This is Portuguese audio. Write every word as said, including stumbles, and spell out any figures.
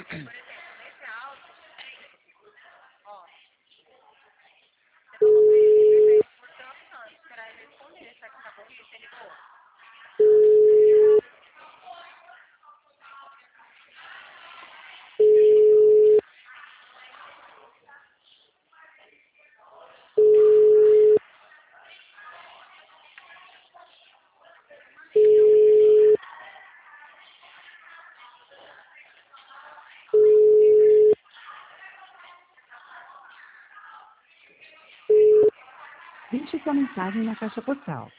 Por exemplo, nesse áudio, ó, você falou pra ele, você vai sair por tantos anos, esperar ele responder, será que tá bom isso? Ele ligou. Deixe sua mensagem na caixa postal.